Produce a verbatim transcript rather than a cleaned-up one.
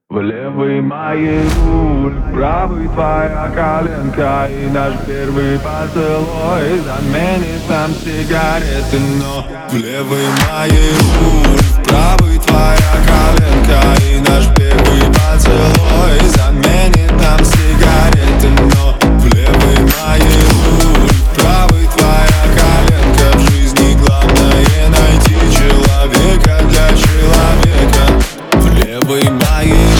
В левый моей руль, в правый твоя коленка. И наш первый поцелуй заменит нам сигареты. Но в левый моей руль, в правый твоя коленка. И наш первый поцелуй заменит нам сигареты. Но в левый моей руль, в правый твоя коленка. В жизни главное найти человека для человека. В левый моей